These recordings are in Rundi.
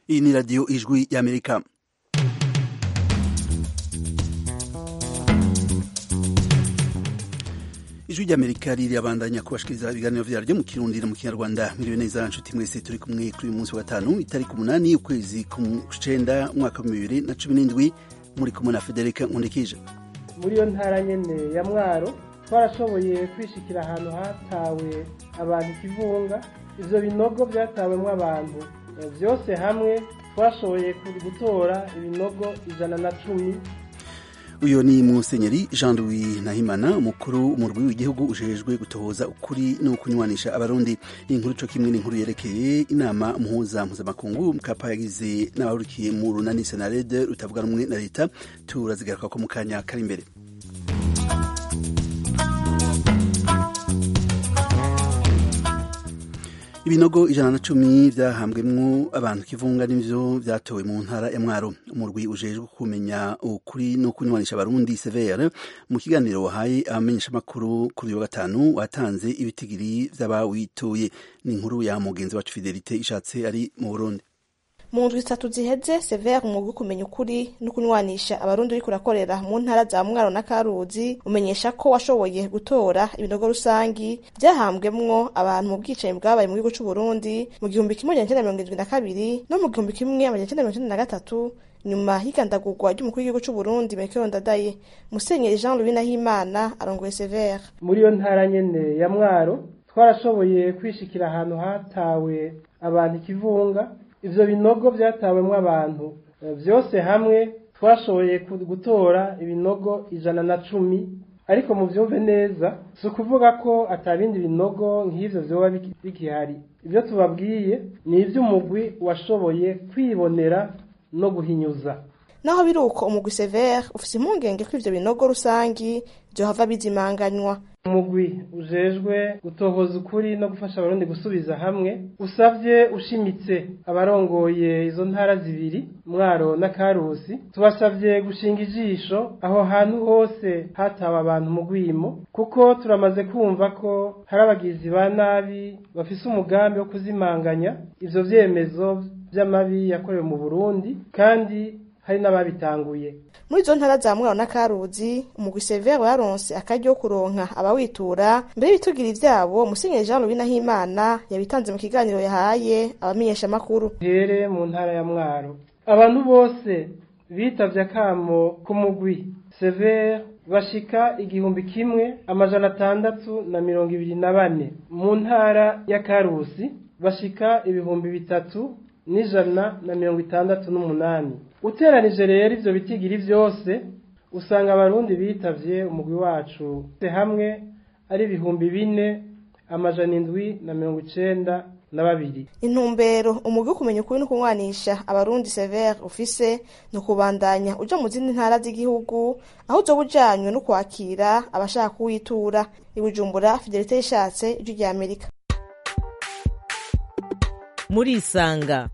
Iyi ni radiyo ijwi y'Amerika. Ijwi ry'Amerika rirabandanya kubashikiriza ibiganiro vyaryo mu Kirundi no mu Kinyarwanda. Miriwe neza nshuti mwese, turi kumwe kuri uyu munsi wa gatanu itariki 8 ukwezi kw'icenda umwaka wa 2017, muri kumwe na Federica Nkundikije. Muri yo ntara nyene ya Mwaro twarashoboye kwishikira ahantu hatawe abantu ikivunga. Ivyo binogo vyatawemwo abantu vyose hamwe twashoboye gutora ibinogo 110. Uyo ni Musenyeri Jean Louis Nahimana, umukuru umurwi w'igihugu ujejwe gutohoza ukuri no kunywanisha abarundi. Inkuru co kimwe n'inkuru yerekeye inama mpuzamakungu Mkapa yagize n'abahurikiye mu runani Senarede rutavuga rumwe na leta, turazigaruka ko mu kanya kari imbere. Ibinogo 110 vyahambwemwo abantu kivunga n'ivyo vyatowe mu ntara ya Mwaro. Umurwi ujejwe kumenya ukuri no kunywanisha abarundi severe mu kiganiro wahaye abamenyesha makuru kuri wa gatanu watanze ibitigiri vy'abawitoye. Ni inkuru ya mugenzi wacu Fidelite Ishatse ari mu Burundi. Mu ndwi 3 ziheze Severe umwuga kumenya ukuri no kunywanisha abarundi uriko urakorera mu ntara za Mwaro na Karuzi umenyesha ko washoboye gutora ibinogo rusangi byahambwemwo abantu mu bwicaye bwabaye mu gihugu c'u Burundi mu 1972 no mu 1993 nyuma y'igandagurwa ry'umukuru w'igihugu c'u Burundi Melchior Ndadaye. Musenyeri Jean Louis Nahimana arongoye Severe. Muri yo ntara nyene ya Mwaro twarashoboye kwishikira ahantu hatawe abantu ikivunga. Ivyo binogo vyatawemwo abantu vyose hamwe twashoboye gutora ibinogo 110, ariko mu vyumve neza si ukuvuga ko atabindi binogo nk'ivyo vyoba bikihari. Ivyo tubabwiye ni ivy'umugwi washoboye kwibonera no guhinyuza. Naho biruko umugwi Severe ufise impungenge ko ivyo binogo rusangi vyohava bizimanganywa. Umugwi ujejwe gutohoza ukuri no gufasha abarundi gusubiza hamwe usavye ushimitse abarongoye izo ntara zibiri Mwaro na Karusi, tubasavye gushinga ijisho aho hantu hose hatawe abantu mu gwimo, kuko turamaze kumva ko hari abagizi ba nabi bafise umugambi wo kuzimanganya ivyo vyemezo vy'amabi yakorewe mu Burundi, kandi hari n'ababitanguye. Muri izo ntara za Mwaro na Karuzi umugwi Severe waronse akaryo kuronka abawitura mbere y'ibitugiri vyabo. Musenyeri Jean Louis Nahimana yabitanze mu kiganiro yahaye abamenyesha makuru. Here mu ntara ya Mwaro abantu bose bitavye akamo ku mugwi Severe bashika 1624. Mu ntara ya Karusi bashika 3168. Uteranije rero ivyo bitigiri vyose usanga abarundi bitavye umugwi wacu hamwe ari 4792. Intumbero umugwi kumenya ukuri no kunywanisha abarundi Severe ufise no kubandanya uja mu zindi ntara z'igihugu aho uzo bujanywe no kwakira abashaka kuwitura. Ibujumbura, Fidelite Ishatse, Ijwi ry'Amerika. Muri Isanga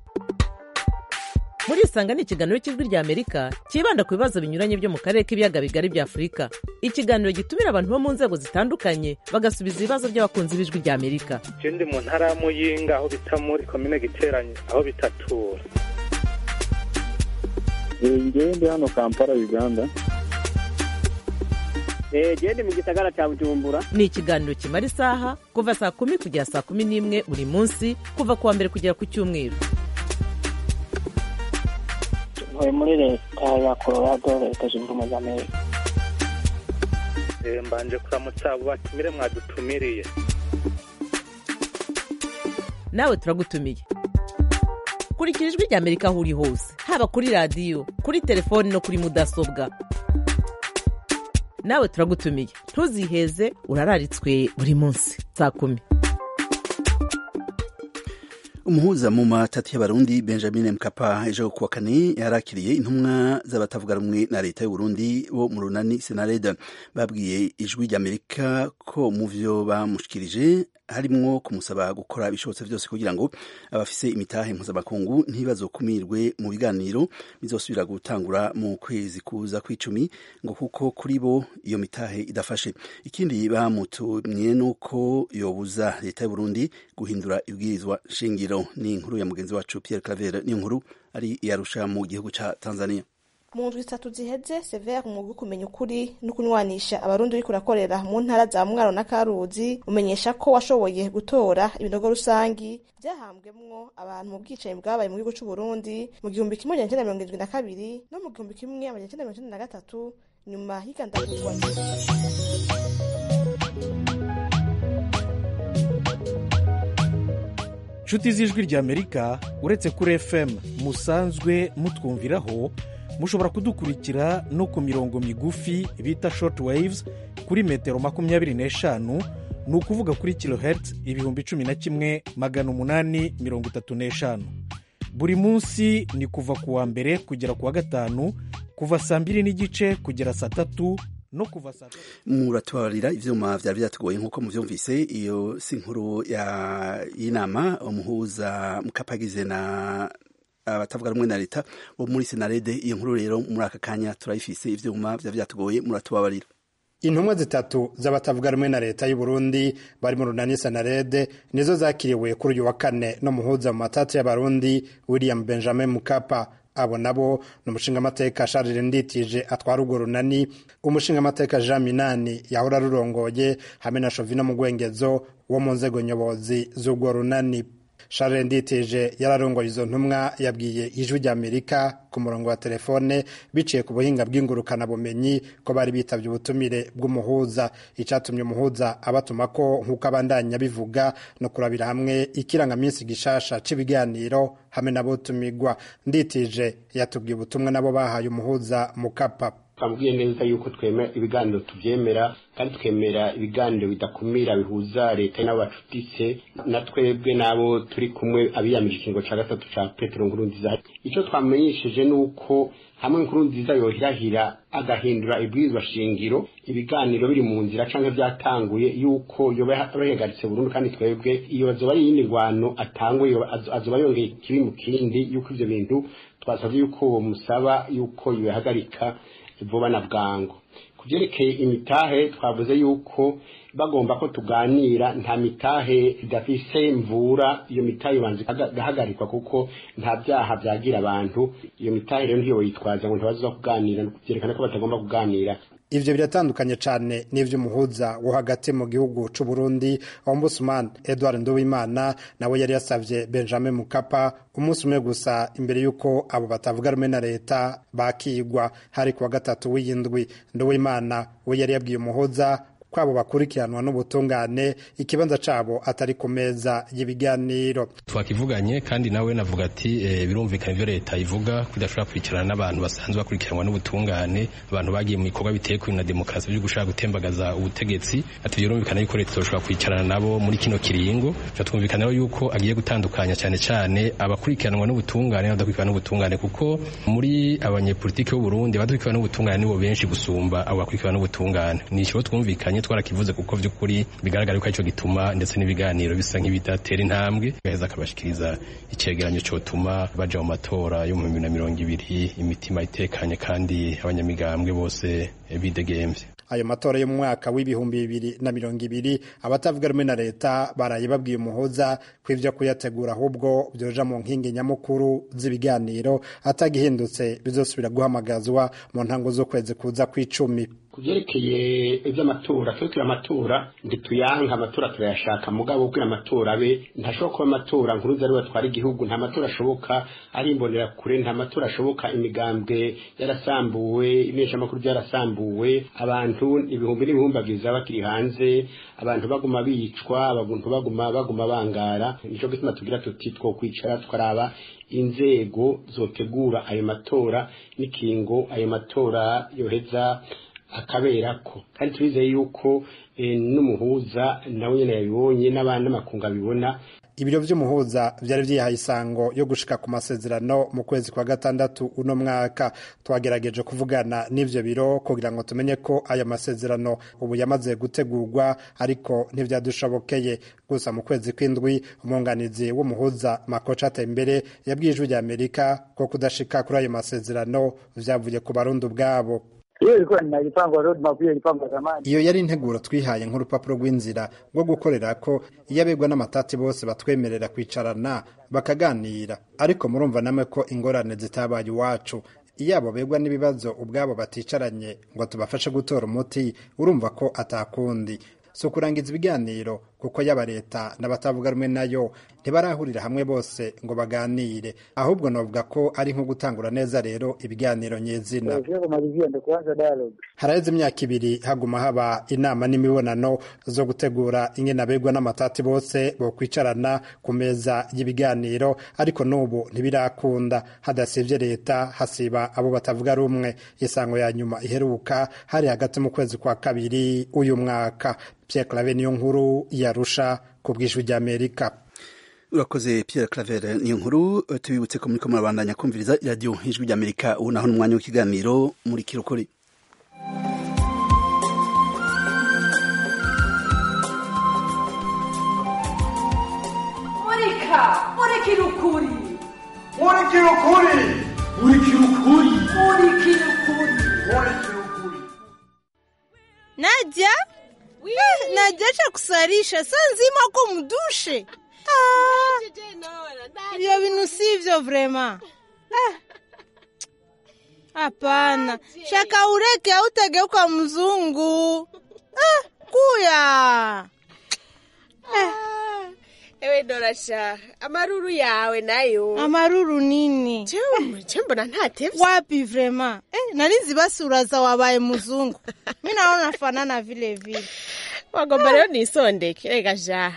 ni ikiganiro cy'Ijwi ry'Amerika kibanda ku bibazo binyuranye byo mu karere k'ibiyaga bigari bya Afurika. Ikiganiro gitumira abantu bo mu nzego zitandukanye bagasubiza ibibazo by'abakunzi b'Ijwi ry'Amerika. Ndi mu ntara ya Muyinga aho bita muri komine Giteranyi aho bitatura. Ndi hano Kampala, Uganda. Ndi mu gisagara ca Bujumbura. Ni ikiganiro kimara isaha kuva saa 10 kugera saa 11 buri munsi, kuva kuwa mbere kugera ku Cyumweru. Muri leta ya Colorado, leta zunze ubumwe za Amerika. Mbanje kuramutsa abo batumire mwadutumiriye. Nawe turagutumiye. Kurikira Ijwi ry'Amerika aho uri hose, haba kuri radio, kuri telefoni no kuri mudasobwa. Nawe turagutumiye, ntuziheze, urararitswe buri munsi saa 10. Umuhuza mu matati y'abarundi Benjamin Mkapa ejo kuwa kane yarakiriye intumwa z'abatavuga rumwe na leta y'u Burundi bo mu runani Senarede. Babwiye Ijwi ry'Amerika ko mu vyo bamushikirije harimwo kumusaba gukora ibishobotse vyose kugira ngo abafise imitahe mpuzamakungu ntibazokumirwe mu biganiro bizosubira gutangura mu kwezi kuza kw'icumi, ngo kuko kuri bo iyo mitahe idafashe. Ikindi bamutumye nuko yobuza leta y'u Burundi guhindura ibwirizwa shingiro. Ni inkuru ya mugenzi wacu Pierre Claver, ni inkuru ari Arusha mu gihugu ca Tanzania. Mu ndwi 3 ziheze Sever umwuga kumenya ukuri no kunywanisha abarundi uri kurakorera mu ntara za Mwaro na Karuzi umenyesha ko washoboye gutora ibinogo rusangi byahambwemwo abantu mu bwicaye bwabaye mu gihugu cy'u Burundi mu 1972 no mu 1993 nyuma y'igandagurwa. Nshuti z'ijwi ry'Amerika uretse kuri FM musanzwe mutwumviraho mushobora kudukurikira no ku mirongo migufi bita short waves kuri metero 25 ni ukuvuga kuri kilohertz 11,835. Buri munsi ni kuva ku wa mbere kugera ku wa gatanu kuva saa 2:30 kugera saa 3 no kuva saa 3. Muratubarira ivyuma vyari byatugoye nkuko muvyumvise. Iyo si inkuru y'inama umuhuza mukapagize na abatavuga rumwe na leta bo muri Senarede. Iyo nkuru rero muri aka kanya turayifise, ivyuma vyari byatugoye muratubabarira. Intumwa zitatu z'abatavuga rumwe na leta y'u Burundi bari mu runani Senarede nizo zakiriwe kuri uyu wa kane no muhuza mu matatu y'abarundi William Benjamin Mkapa. Abo nabo n'umushingamateka Charles Nditije atwara urwo runani, umushingamateka Jean Minani yahora rurongoye hamwe na Shovino Mugwengezo wo mu nzego nyobozi z'urwo runani. Charles Nditije yararongoye izo ntumwa yabwiye ijwi ry'Amerika ku murongo wa telefone biciye ku buhinga bw'ingurukana bumenyi ko bari bitavye ubutumire bw'umuhuza. Icatumye umuhuza abatuma ko nkuko abandanya bivuga no kurabira hamwe ikirangaminsi gishasha c'ibiganiro hamwe nabo tumigwa. Nditije yatubwiye ubutumwa nabo bahaye umuhuza Mukapa. Twabwiye neza yuko twemera ibiganiro tuvyemera kandi twemera ibiganiro bidakumira bihuza leta n'abacutise na twebwe nabo turi kumwe abiyamije ikingo ca gatatu ca Petero Nkurunziza. Ico twamenyesheje nuko hamwe Nkurunziza yohirahira agahindura ibwirizwa shingiro ibiganiro biri mu nzira canke vyatanguye yuko yobahegaritse burundu, kandi twebwe iyo bazoba ari yindi ngwano atangwe azoba yongeye kibi mu kindi yuko ivyo bintu twasavye yuko musaba yuko yohagarika vuba na bwango. Kuvyerekeye imitahe twavuze yuko bagomba ko tuganira, nta mitahe idafise mvura, iyo mitahe ibanze gahagarikwa kuko nta byaha byagira abantu. Iyo mitahe rero ntiyo yitwaza ngo ntibazoza kuganira, kuvyerekana ko batagomba kuganira. Ivyo biratandukanye cyane n'ivyo muhuza wo hagati mu gihugu c'u Burundi Ombudsman Edouard Nduwimana nawe yari yasavye Benjamin Mkapa umunsi umwe gusa imbere yuko abo batavuga rumwe na leta bakigwa. Hari kuwa gatatu w'indwi Nduwimana we yari yabwiye umuhuza kwabo bakurikiranwa n'ubutungane ikibanza cabo atari ku meza y'ibiganiro. Twakivuganye kandi nawe navuga ati birumvikana ivyo leta ivuga kudashobora kurikirana n'abantu basanzwe bakurikiranwa n'ubutungane, abantu bagiye mu bikorwa biteye kuri na demokarasi byo gushaka gutembagaza ubutegetsi. Ati birumvikana yuko leta toshobora kwicarana nabo muri kino kiringo. Twumvikana yuko agiye gutandukanya cyane cyane abakurikiranwa n'ubutungane n'abadakurikiranwa n'ubutungane, kuko muri abanyepolitiki b'u Burundi abadakurikiranwa n'ubutungane nibo benshi gusumba abo bakurikiranwa n'ubutungane. Ni ikibazo twumvikanye twarakivuze kuko vy'ukuri bigaragara ko ico gituma ndetse n'ibiganiro bisa nk'ibidatera intambwe, gaheza akabashikiriza icegeranyo cotuma baja mu matora yo mu 2020 imitima itekanye kandi abanyamigambwe bose bidegemvye. Ayo matora yo mu mwaka w'ibihumbi 2020 abatavuga rumwe na leta baraye babwiye umuhuza ko ivyo kuyategura ahubwo byoja mu nkingi nyamukuru z'ibiganiro atagihindutse bizosubira guhamagazwa mu ntango zo kwezi kuza kw'icumi. Kuvyerekeye ivy'amatora, twekira amatora ndituyanka, amatora turayashaka mugabo kugira amatora abe ntashobora kuba amatora Nkurunziza ari batwara igihugu, nta matora ashoboka ari imbonera kure, nta matora ashoboka imigambwe yarasambuwe, imesha makuru yarasambuwe, abantu ibihumbi n'ibihumbagiza bakiri hanze, abantu baguma bicwa, abantu baguma bangara. Nico gituma tugira tuti two kwicara twaraba inzego zotegura ayo matora n'ikingo ayo matora yoheza akaberako, kandi turizeye yuko n'umuhuza nawe nyene yabibonye n'abandi makunga bibona. Ibiro vy'umuhuza vyari vyihaye isango yo gushika ku masezerano mu kwezi kwa gatandatu uno mwaka. Twagerageje kuvugana n'ivyo biro kugira ngo tumenye ko aya masezerano ubu yamaze gutegurwa, ariko ntivyadushobokeye. Gusa mu kwezi kw'indwi umwunganizi w'umuhuza Makocha Tembere yabwiye ijwi ry'Amerika ko kudashika kuri ayo masezerano vyavuye ku Barundi ubwabo. Hiyo ilikuwa ni mipango roadmap, hiyo ilipangwa zamani. Iyo yari integuro twihaye nk'urupapuro rw'inzira rwo gukorera ko iyo abegwa n'amatati bose batwemerera kwicarana bakaganira, ariko murumva namwe ko ingorane zitabaye iwacu. Iyo abo begwa n'ibibazo ubwabo baticaranye ngo tubafashe gutora umuti, urumva ko atakundi. So kurangiza ibiganiro kuko yaba leta n'abatavuga rumwe nayo ntibarahurira hamwe bose ngo baganire, ahubwo novuga ko ari nko gutangura neza rero ibiganiro nyezina. Haraheze imyaka 2 haguma haba inama n'imibonano zo gutegura ingene abegwa n'amatati bose bo kwicarana ku meza y'ibiganiro, ariko n'ubu ntibirakunda. Hadasivye leta hasiba abo batavuga rumwe. Isango ya nyuma iheruka hari hagati mu kwezi kwa 2 uyu mwaka. Pierre Claver niyo nkuru yarusha ku bw'ijwi ry'Amerika. Urakoze Pierre Claver niyo nkuru. Tubibutse ko muri ko murabandanya kumviriza radio ijwi ry'Amerika, ubu naho n'umwanya w'ikiganiro muri kirukuri. Muri kirukuri Nadia? Nadia cha kusalisha saa nzima ko mdushe. Iyo bintu sivyo vrema. Hapana. Shaka ureke hautageuka mzungu. Kuya. Ewe Dorasha, amaruru yawe nayo. Amaruru nini? Mbona ntatevye? Wapi vrema? Narinzi basura za wabaye mzungu. Mimi naona fanana vile vile. Wagomba rero nisondeke rega ja.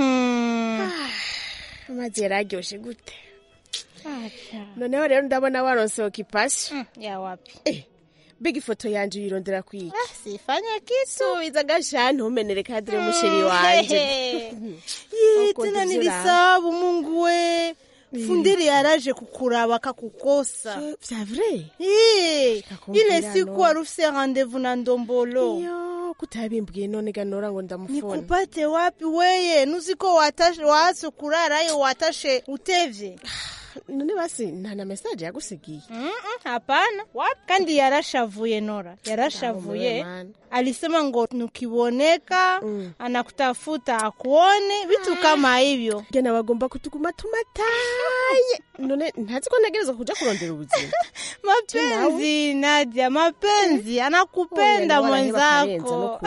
Amazi yararyoshe gute? Noneho rero ndabona waronse okipasyo. Ya wapi? Big foto yanje yirondera kwiki. Sifanya kitu. Iza gasha ntumenere kadire musheri wanje. Tena nilisabu Mungu we. Fundiri yaraje kukuraba kakukosa. Vya vrai? Ile siku arufise rendez-vous na Ndombolo. Yo, kutabimbwiye none ganora ngo ndamufona. Nikupate wapi weye? Nuziko watashe waso kurara yo watashe utevye. None basi nta message yagusigiye. Hapana. Wapi? Kandi yarashavuye Nora. Yarashavuye. Alisema ngo nukiboneka anakutafuta akuone vitu kama hivyo. Gena bagomba kutuguma tumataye. None ntazi ko ntegerezwa kuja kurondera ubuzima. Mapenzi Nadia, mapenzi anakupenda mwenzako.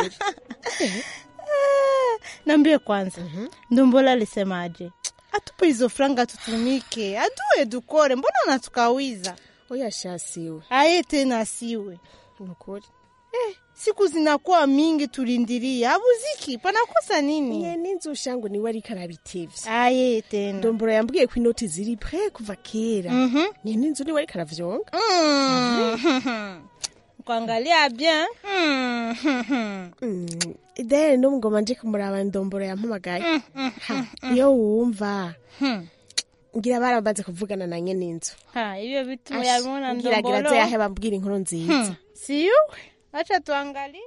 Nambie kwanza. Ndombola alisemaje? Atupe hizo franga tutumike. Adue dukore. Mbona unatukawiza? Oya shasiwe. Aye tena siwe. Ukuri. Siku zinakuwa mingi tulindiria. Abuziki panakosa nini? Nye ninzu shangu ni wari karabitevye. Aye tena. Ndombora yambwiye ko inoti ziri prêt kuva kera. Nye ninzu ni wari karavyonga. Kuangalia bien. Idere no ngoma nje kumuraba Ndombora yampamagaye. Iyo wumva. Ngira barambaze kuvugana na nye ninzu. Ibyo bituma yabona Ndombolo. Ngira yahe bambwira inkuru nziza. Siyo? Acha tuangalie.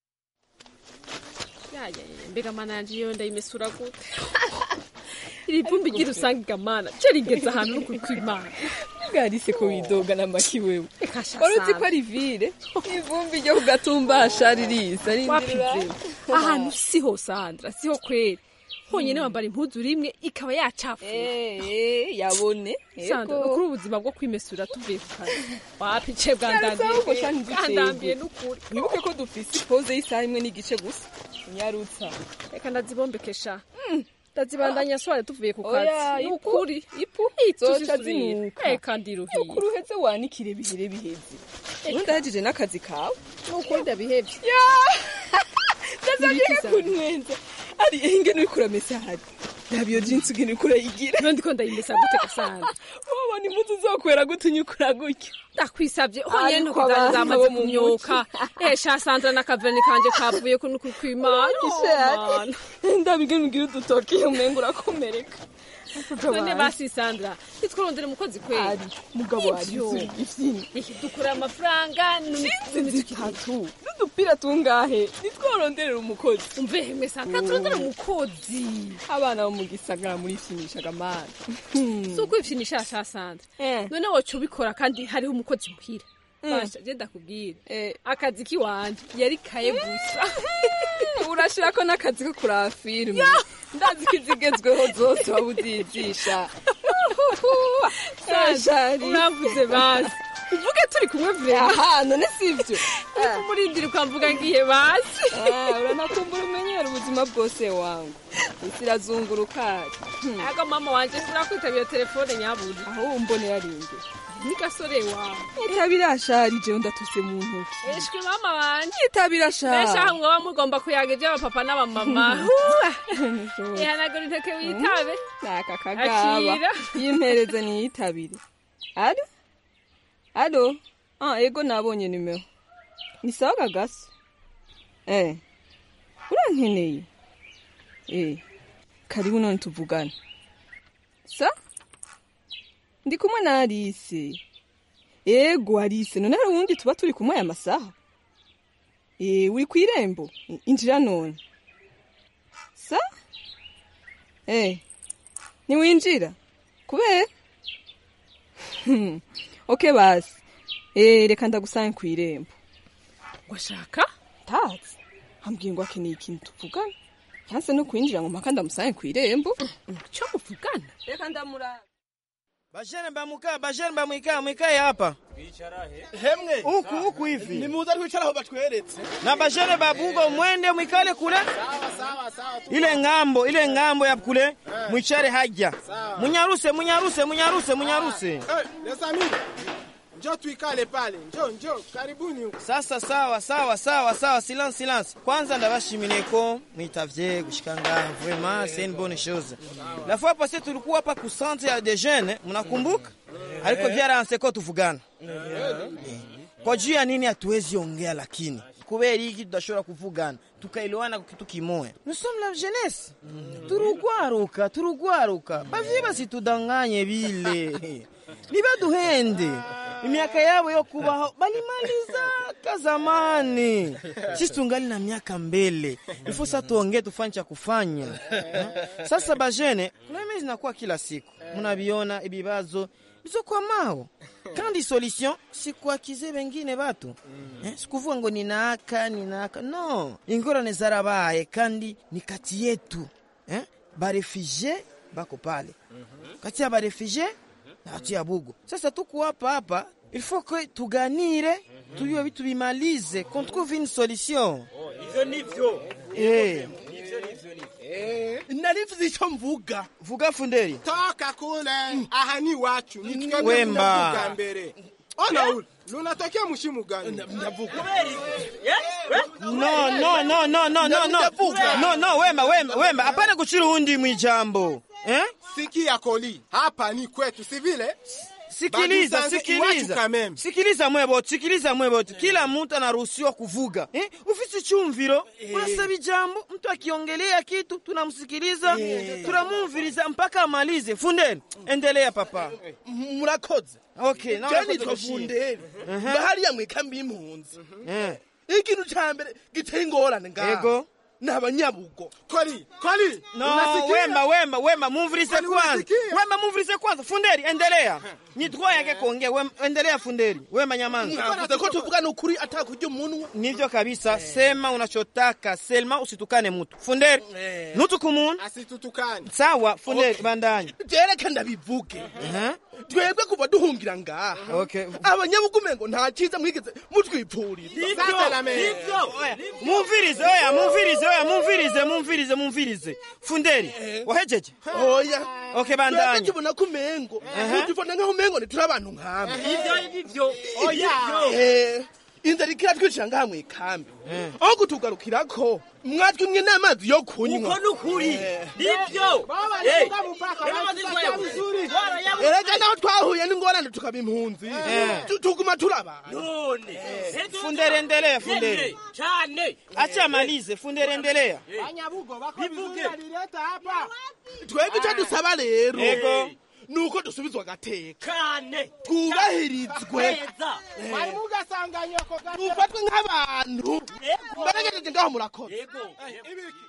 Ya mbega mananje yo ndayimesura gute. Iri vumbi girusanga gamana. Cerigeza ahantu n'ukwimana. Garise ko widoga na maki wewe. Waruti ko ari vile. Ivumbi ryo kugatumbasha ririsa rindira. Ahantu siho Sandra, siho kweli. Honyene wambara impuzu rimwe ikaba yacafuye. Yabone. Sandra, ukuri ubuzima bwo kwimesura tuvuye kukana. Wapi ce bwandambiye n'ukuri. Wibuke ko dufise pause y'isaha imwe n'igice gusa. Nyarutsa. Reka ndazibombekesha. Ndazibandanya swale tuvuye ku kazi. Ukuri ipu zoca zinuka. Reka ndiruhiye. Ukuri uheze wanikire bihire biheze. Ndahajije n'akazi kawe. N'ukuri ndabihevye. Ndazagiye kunwenza. Ari ingene urikura message. Nabyo jinsi ugene ukura yigira. Ndiko ndayimesa gute kasanga. Wabona impuzu zokwera gutunyukura gutyo. Ndakwissavye honyene ntukuzana zamaze kumyoka. Sha Sandra na Kaveni kanje kavuye ko nukwimana. Ndabigene ugira udutoki umengo urakomereka. None basi Sandra, nitworondera umukozi kweli. Mugabo ari ifyini. Dukura amafaranga n'izitatu. N'udupira tungahe? Nitworonderera umukozi. Umve mesaka turondera umukozi. Abana bo mu gisagara muri finishaga mara. So kwifyinisha Sandra. None wocu bikora kandi hariho umukozi muhira. basha je ndakubwira akazi kiwanje yari kaye gusa urashira ko n'akazi ko kuraba filime ndazi kizigezweho zose wabuzizisha Sajari uravuze basi uvuge turi kumwe vre aha none sivyo umurindira ukamvuga ngiye basi uranakumbura umenyera ubuzima bwose wangu isirazunguruka aga mama wanje sirakwitabira telefone nyaburi aho umbonera rinde ni gasore wawe itabirasharije ndatuse mu ntoki eshwe mama wanje itabirashara mesha hamwe bamugomba kuyageje abapapa n'abamama ihanagura inteke witabe naka kagaba yimpereze ni yitabire Alo? Ego nabonye nimero. Ni sawa gagasi? Urankeneye? Karibu none tuvugana. Sa? Ndi kumwe na Alice. Ego Alice, none hari uwundi tuba turi kumwe aya masaha? Uri kw'irembo? Injira none. Sa? Ni winjira? Kubera? Okay basi. Reka ndagusanga kw'irembo. Washaka? Tazi. Hambwiye ngo akeneye ikintu tuvugana. Yanse no kwinjira ngo mpaka ndamusanga kw'irembo. Cyo muvugana? Reka ndamura. Bajene mwikaye hapa. Hemwe. Huku hivi. Ni muza twicara aho batweretse. Na bajene babugo mwende mwikale kule. Sawa. Ile ngambo ya kule mwicare hajja. Munyaruse. Lesami. Njoo tuikale pale. Njoo karibuni huko. Sasa sawa. Silence. Kwanza ndabashimineko mwitavye gushikanga vraiment c'est une bonne chose. La fois passée tulikuwa hapa ku centre ya des jeunes, mnakumbuka? Aliko vyaranse ko tuvugana. Kwa juu ya nini hatuwezi ongea lakini kubera hiki tudashobora kuvugana tukaelewana ku kitu kimoya. Nous sommes la jeunesse. Turugwaruka. Baviba situdanganye bile. Nibaduhende. Miaka yao yo kubaho balimaliza zamani. Sisi tungali na miaka mbele. Ifo sasa tuongee tufanye cha kufanya. Sasa bajene, problème zinakuwa kila siku. Mnabiona ibibazo bizokwa mao. Kandi solution si kuakize wengine watu. Sikuvuga ngo ninaka. No. Ingorane zarabaye kandi ni kati yetu. Ba refugie bako pale. Kati ya ba refugie na tia bugo. Sasa tuko hapa, il faut que tuganire, tuyo vitu bimalize, qu'on trouve une solution. Ivyo nivyo. Narivuze icyo mvuga. Vuga Funderi. Toka kule. Aha ni wacu. Wemba. Mbere. Ona lunatokea mushimu gani? Ndavuga. No, Wemba. Hapana kuchira undi mwijambo. Sikia Koli, hapa ni kwetu, si vile? Sikiliza mwebo. Kila mtu anaruhusiwa kuvuga. Ufisi chumviro. Unasema jambo, mtu akiongelea kitu tunamsikiliza, tunamumviriza mpaka amalize. Funderi, endelea papa. Murakoze. Okay, Jani to Funderi. Bahari ya mwikambi impunzi. Ikintu cyambere gitengorane ngaho. Ego. N'abanyabugo. Koli. No, Wemba, mumvirize kwanza. Funderi, endelea. Ni droit yake kuongea. Endelea Funderi. Wemba nyamanza. Navuze ko tuvugana ukuri atakujya umuntu. Nivyo kabisa. Sema unachotaka. Selma usitukane mtu. Funderi. Nutukumuntu. Asitutukane. Sawa, Funderi bandanye. Jereka ndabivuge. Twebwe kuva duhungira ngaha. Okay. Abanyabugumengo nta cyiza mwigeze mutwipfuriza. Nivyo. Mumvirize. Funderi, wahejeje? Oya. Okay, bandanye. Ndakibona kumengo. Utifona nkaho mengo ni turabantu nkama. Ivyo. Oya. Inzara ikira twicira ngaha mu ikambi. Aho kutugarukirako mwatwe mwe n'amazi yo kunywa. Uko nukuri. Nivyo. Erega naho twahuye n'ingorane tukabimpunzi. Tuguma turaba. None. Funderi endelea Funderi. Cyane. Acha malize Funderi endelea. Banyabugo bakoze leta hapa. Twebwe cyadusaba rero. Ego. Nuko dusubizwa gateka. Kane. Tubahirizwe. Bari mugasanganya ko gateka. Ufatwe nk'abantu. Baragejeje ngaho murakoze. Ego. Ibiki.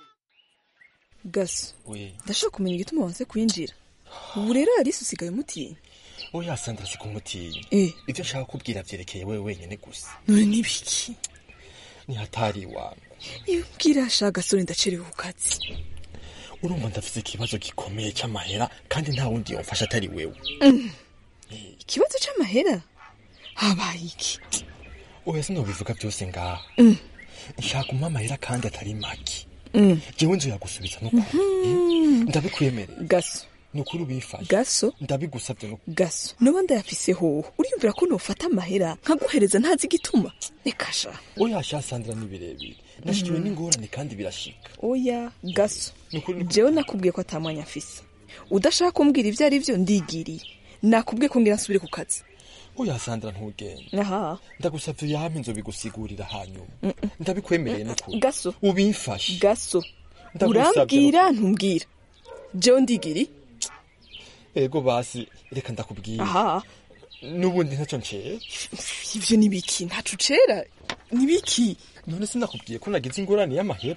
Gaso. Ndashaka kumenya igituma wanse kwinjira. Ubu rero Alice usigaye mutiye. oya Sandra sikumutinya ivyo nshaka kubwira vyerekeye wewe wenyene gusa. None nibiki? Ni hatari wangu. Ibwira sha Gasore ndacerewe ku kazi. Urumva ndafise ikibazo gikomeye c'amahera kandi nta wundi yomfasha atari wewe. Ikibazo c'amahera? Habaye iki? Oya sinobivuga byose ngaha. Nshaka umpa amahera kandi atari make. Jewe nzo yagusubiza no ndabikwemerera. Gaso nukuri ubifashe. Gaso ndabigusabye no Gaso no banda yafiseho uriyumvira ko nofata amahera nkaguhereza ntazi gituma. Nekasha. Oya sha Sandra ni birebire. Nashikiwe n'ingorane kandi birashika. Oya Gaso. Jewe nakubwiye ko atamwanya afise. Udashaka kumbwira ivyo ari byo ndigiriye. Nakubwiye ko ngira nsubire ku kazi. Oya Sandra ntugende. Aha. Ndagusavye yame nzo bigusigurira hanyuma. Ndabikwemereye no kuri. Gaso. Ubimfashe. Gaso. Urambwira ntumbwira. Jewe ndigiri. Ego basi reka ndakubwira. Aha. Nubundi ntaco ncere. Ivyo nibiki ntaco cera. Nibiki? None sinakubwiye ko nagize ingorane y'amahera.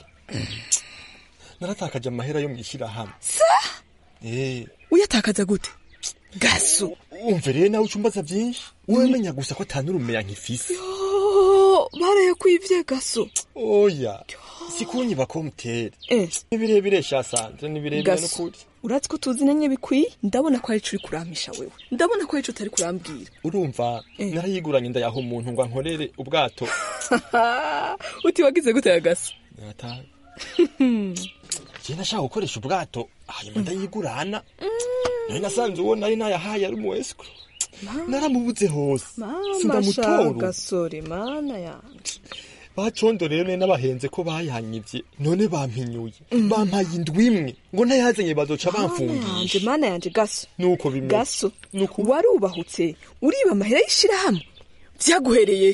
Naratakaje amahera yo mwishira hamwe. Sa? Uyatakaza gute? Gaso. Umvere nawe ucumbaza byinshi. Wemenya gusa ko atanurumeya nkifise. Yo, barayakwivye Gaso. Oya. Sikunyi bakomutere. Nibirebire sha Sandra nibirebire no kuri. Uratse ko tuzinanye bikwiye ndabona ko ari curi kuramisha wewe. Ndabona ko ari cyo utari kurambwira. Urumva narayiguranye ndayaho umuntu ngo ankorere ubwato. Uti wagize gute ya Gaso? Nata. Jena sha ukoresha ubwato hanyuma ndayigurana. Nari nasanze uwo nari nayahaye ari mu escrow. Naramubuze hose. Sindamutora. Gasore mana yanje. Bacondo rero n'abahenze ko bayanyivye none bampinyuye. Bampaye indwimwe ngo ntayazanye bazoca bamfungisha. Mana yanje Gaso. Nuko bimwe. Gaso. Warubahutse uriba amahera yishira hamwe. Vyaguhereye.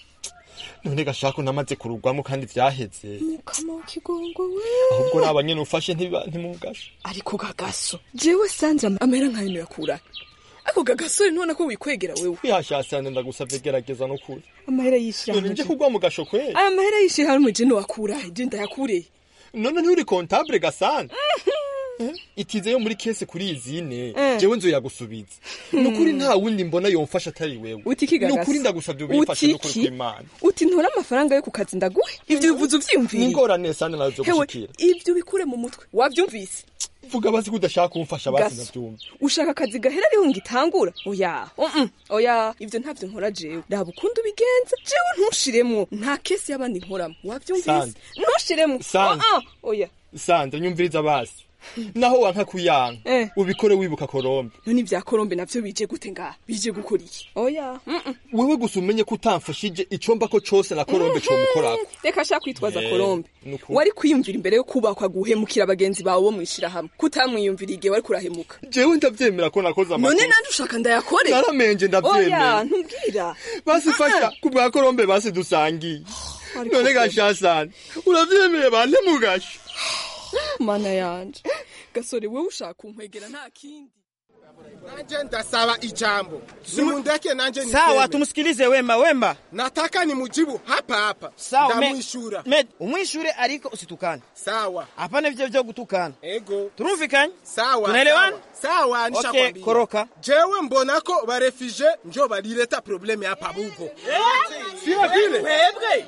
None gashaka namaze kurugwamo kandi vyaheze. Mukama kigongo we. Ahubwo nabanye nufashe ntimugasha. Ariko Gaso. Jewe Sandra amahera nkayino yakura. Ako Gasore none ko wikwegera wewe. Yashasana ndagusavye gerageza no kuri. Amahera yishira. None nje kugwa mu gasho kwe. Aya mahera yishira hamwe je no wakura, je ndayakure. None nturi comptable Gasana. Itize yo muri kese kuri izine. Jewe nzo yagusubiza. Nukuri nta wundi mbona yomfasha atari wewe. Nukuri ndagusavye ubifashe no kuri kw'Imana. Uti ntora amafaranga yo ku kazi ndaguhe. Ivyo bivuze uvyiyumvira. Ningorane sana nazo gushikira. Ivyo bikure mu mutwe. Wavyumvise? Vuga basi kudashaka kumfasha basi navyumva. Ushaka akazi gahera ariho ngitangura? Oya. Oya, ivyo ntavyo nkora jewe. Raba ukunda ubigenza. Jewe ntushiremo. Nta kesi y'abandi nkoramo. Wavyumvise? Ntushiremo. Oya. Sandra nyumviriza basi. Naho wanka kuyanga ubikore wibuka Colombe. None ivya Colombe navyo bije gute nga? Bije gukora iki? Oya. Wewe gusa umenye ko utamfashije icomba ko cose na Colombe cyo mukorako. Reka sha kwitwaza Colombe. Wari kwiyumvira imbere yo kubakwa guhemukira abagenzi bawe bo mwishira hamwe. Kutamwiyumvira igihe wari kurahemuka. Jewe ndavyemera ko nakoze amakosa. None nandi ushaka ndayakore? Naramenje ndavyemera. Oya, ntumbwira. Basi fasha kubwa Colombe basi dusangiye. None gashasana. Uravyemeye bande mugasha. Mana yanje. Gasore wewe ushaka kunkwegera nta kindi. Nanje ndasaba ijambo. Simundeke nanje ni. Sawa tumusikilize Wemba. Nataka ni mujibu hapa. Sawa ndamwishura. Umwishure ariko usitukane. Sawa. Hapana vyo gutukana. Ego. Turumvikanye? Sawa. Tunaelewana? Sawa nishakwambia. Okay, koroka. Jewe mbona ko barefije njo balileta probleme hapa bugo. Sio vile. Webwe.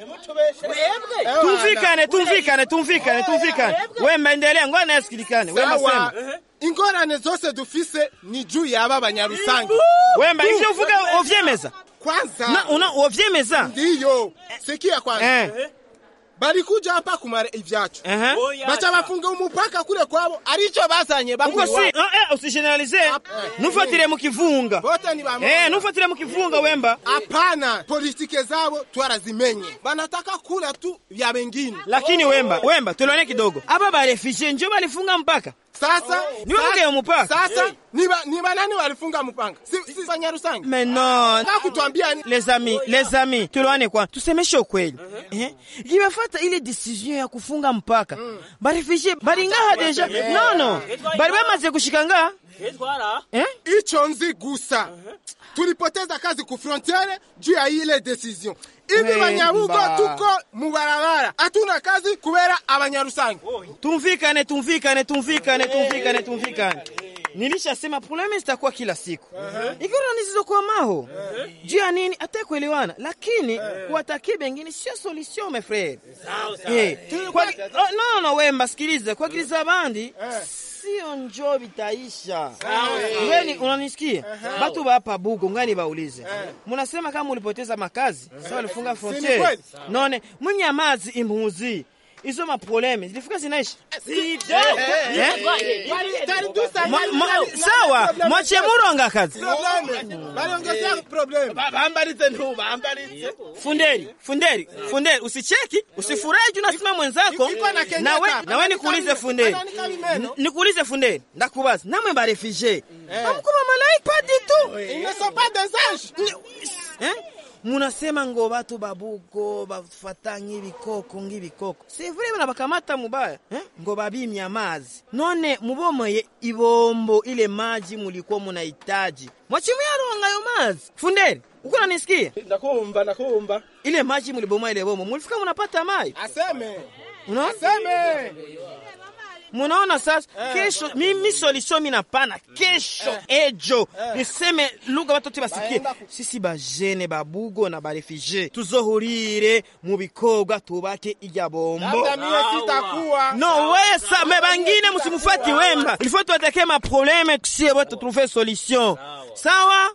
Tumvikane. Wemba endelea ngwana yasikilikane. Wemba sema. Ingorane zose dufise ni juu ya aba banyarusangi. Wemba ivyo uvuga ovyemeza. Kwanza. Na ovyemeza. Ndiyo. Sikia kwanza. Balikuja hapa kumara ivyacu. Bacha bafunga umupaka kule kwabo aricho bazanye bakuru. Uko si usigeneralize. Nufatire mu kivunga. Nufatire mu kivunga Wemba. Hapana, politike zabo twarazimenye. Banataka kula tu vya wengine. Lakini Wemba tulione kidogo. Aba ba refugee njo balifunga mpaka. Sasa niwaje mpaka. Sasa niba nani walifunga mpaka? Si Banyarusangi. Mais non. Nakutuambia les amis, tulione kwa. Tusemeshe ukweli. Gibafata ile decision ya kufunga mpaka. Ba refugee baringaha deja. No. Bari bamaze gushikanga. Icho nzi gusa. Tulipoteza kazi ku frontiere juu ya ile decision. Ibi banyabugo tuko mu barabara. Hatuna kazi kubera Abanyarusangi. Tumvikane. Nilishasema probleme zitakuwa kila siku. Ikiwa nisizokuwa maho. Juu ya nini atakuelewana, lakini kuwatakia bengine sio solution mes frères. No, wemba sikiliza, kwa kiliza bandi sio njoo bitaisha. Wewe unanisikia? Batu ba hapa Bugo ngani baulize. Mnasema kama ulipoteza makazi, sawa ulifunga frontiere. None mnyamazi imhuzi. Izo ma probleme zilifika zinaisha. Sawa, mwache muronga kazi. Baliongezea probleme. Baambalize ndio, baambalize. Funderi, usicheki, usifurahi juu nasema mwenzako. Na wewe nikuulize Funderi. Nikuulize Funderi, ndakubaza. Namwe ba refugee. Amkuba malaika ditu. Ils ne sont pas des anges. Munasema ngo batu babugo bafatangi bikoko ngibikoko. C'est vrai bana bakamata mubaya, ngo babimya amazi. None mubomoye ibombo ile maji mulikuwa munahitaji. Mwachimu yaronga yo mazi. Funderi, uko unanisikia? Nakumva. Ile maji mulibomoa ile bombo, mulifika munapata maji. Aseme. Aseme. Munaona sasa kesho mimi solution mimi napana kesho ejo niseme lugha watu basikie sisi bajene babugo na barefugee tuzohurire mu bikogwa tubake ijya bombo hata mimi sitakuwa no wewe same bangine msimfuati wemba il faut tuatake ma problème tusie wote trouver solution sawa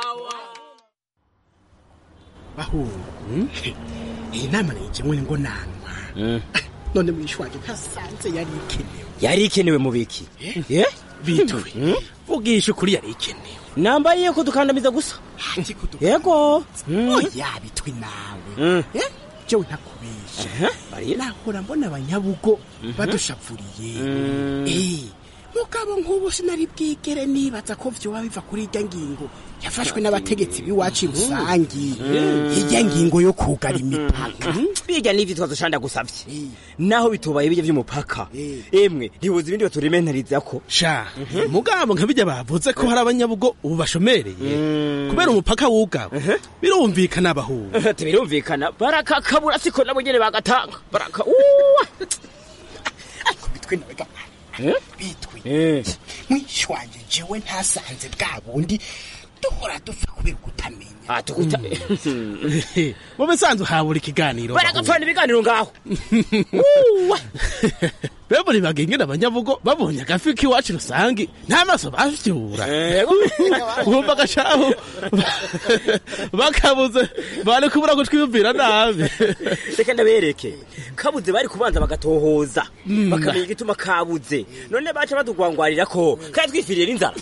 bahu inama n'ikimwe ngo nanwa none mwishwaje kasanze yari ikenewe mu biki bitwe vugisha ukuri yari ikenewe nambaye ko dukandamiza gusa yego yabitwe nawe jewe ntakubisha nahora mbona abanyabugo badushapfuriye mugabo nk'ubu sinari bwigere nibaza ko vyo biva kuri irya ngingo yafashwe n'abategetsi biwacu rusangi irya ngingo yo kugara imipaka biga n'ivyo twazoshanda gusavye naho bitubaye ibije vy'umupaka emwe ntibuze ibindi baturimentariza ko sha mugabo nkabijya bavuze ko hari abanyabugo ubu bashomereye kubera umupaka wugawe birumvikana abahu birumvikana barakakabura siko nabo nyene bagatanga baraka bitwe naga bitwe mwishwanje jewe ntasanze bwa bundi duhora dupfa kubera kutamenya tukuta bo besanzwe habura ikiganiro baragapfana ibiganiro ngaho bebo libagengena abanyabugo babonye agafiki wacu rusangi nta maso bafyura umva gashaho bakabuze bari kubura gutwiyumvira nabi reka ndabereke kabuze bari kubanza bagatohoza bakamenya igituma kabuze none baca badugwangwarira ko kandi twifiriye n'inzara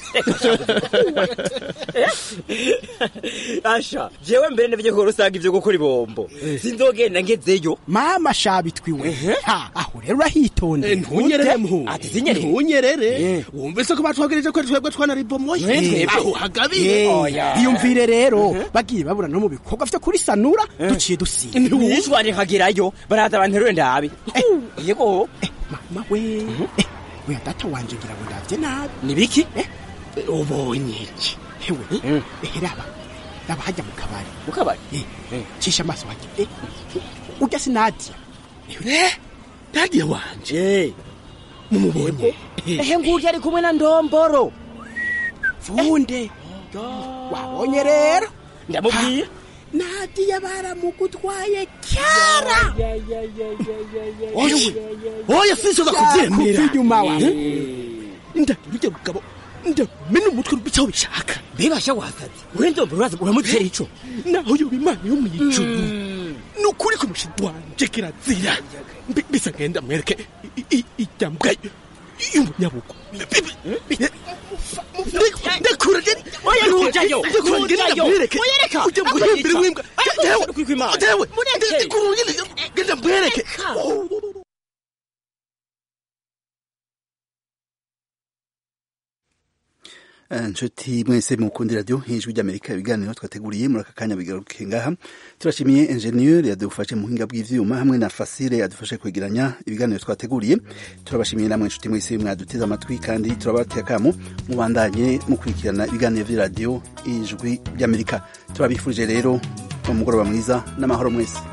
asha jewe mbere navye ko rusanga ivyo gukora ibombo sinzogenda ngezeyo mama shabitwiwe aho rero urahitonde ntunyerere ntunyerere wumvise ko batwagereje ko twebwe twanaribomoye aho hagabire iyumvire rero bagiye babura no mu bikorwa vyo kuri sanura duciye dusiga nishwanye nkagerayo baraza banterure ndabe yego mama we data wanje gira ngo ndavye nabi nibiki ubonye iki hewe raba hajya mu kabari cisha amaso hajya ujya sinadia Nadia wanje mumubonye ngurya ari kumwe na Ndomboro Funde wabonye rero ndamubwiye Nadia baramugutwaye cyara oya sinsoza kubyemera kuvyuma wa ndabirya rugabo ndamena umutwe rubicaho bishaka bibasha wasaze Ndomboro uramutera ico naho yo bimana yo mwijuru nukuri ko mushidwanje kirazira bisa ngenda mwereke ijambwa y'umunyabugo ndakura oya ntujayo oyereka ujya guhimbira mwimbwa jewe ngenda mwereke nshuti mwese mukunda radio hejuru y'Amerika ibiganiro twateguriye muri aka kanya bigaruke ngaha turashimiye ingenieur yadufashe mu hinga bw'ivyuma hamwe na Fasile yadufashe kwegeranya ibiganiro twateguriye turabashimiye namwe nshuti mwese mwaduteza amatwi kandi turabateye kamo mubandanye mukurikirana ibiganiro vya radio ijwi y'Amerika turabifurije rero umugoroba mwiza n'amahoro mwese